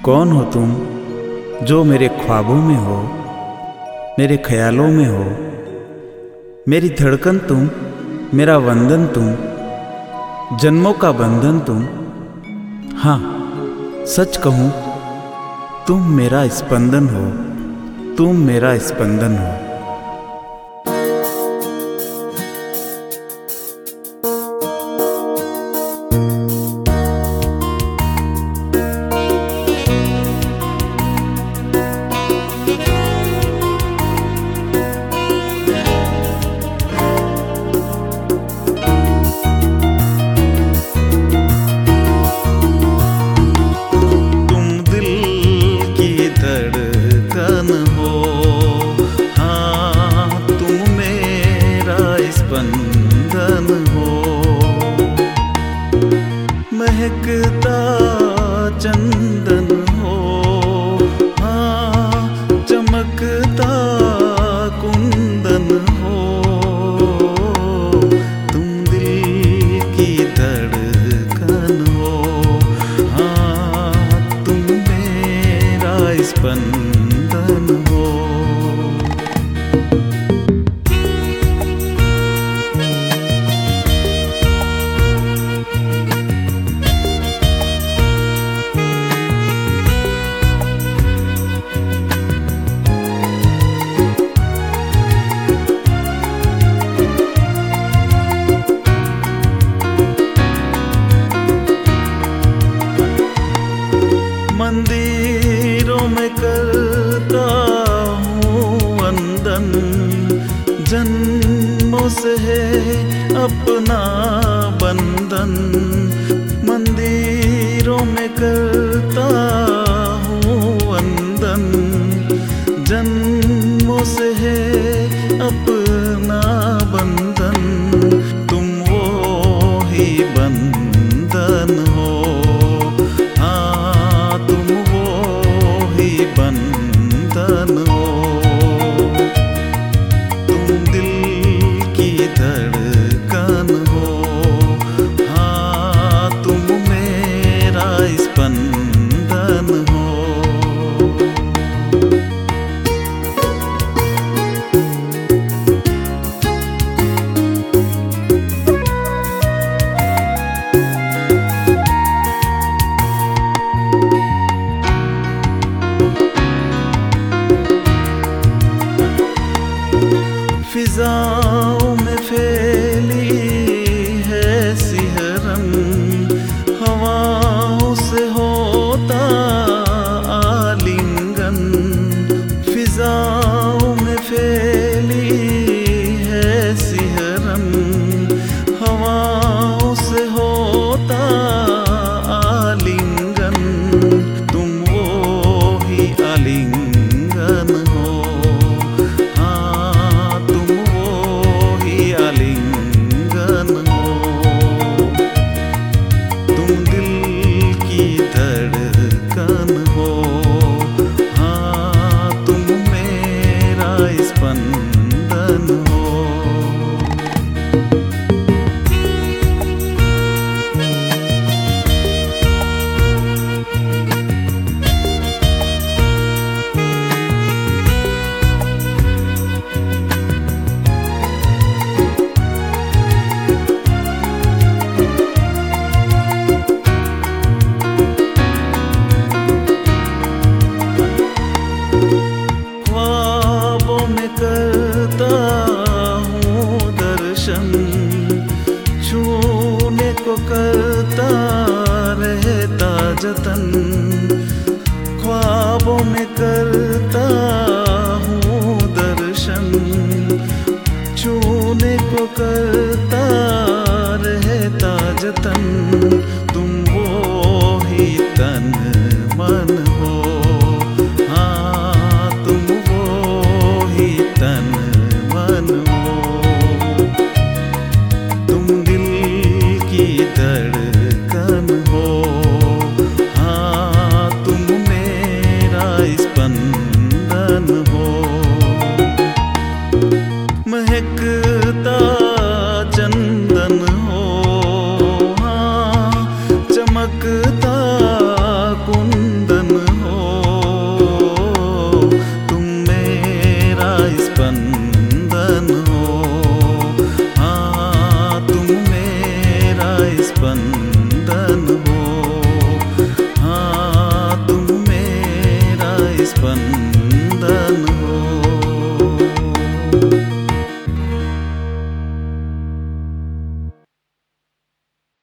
कौन हो तुम जो मेरे ख्वाबों में हो, मेरे ख्यालों में हो। मेरी धड़कन तुम, मेरा वंदन तुम, जन्मों का बंधन तुम। हाँ, सच कहूँ तुम मेरा स्पंदन हो, तुम मेरा स्पंदन हो। स्पंदन हो, महकता चंदन हो, हाँ चमकता कुंदन हो। तुम दिल की धड़कन हो, हाँ तुम मेरा स्पंदन हो। मंदिरों में करता हूँ वंदन, जन्मों से है अपना बंधन। मंदिरों में करता हूँ वंदन, जन्मों से है अपना बंधन। तुम वो ही बंधन हो, बंधन हो। तुम दिल की धड़कन हो, हाँ तुम मेरा स्पंदन हो। फिजाओं में फैली है सिहरन, हवाओं से होता आलिंगन। फिजाओं में फैली है सिहरन, हवाओं से होता आलिंगन। तुम वो ही आलिंगन हो, स्पंदन हो। करता हूँ दर्शन, छूने को करता रहता जतन। ख्वाबों में करता हूँ दर्शन, छूने को करता रहता जतन। तुम वो ही तन मन हो, तन मन हो। तुम दिल की धड़कन हो, हाँ तुम मेरा स्पंदन हो। महकता चंदन हो, हाँ चमकता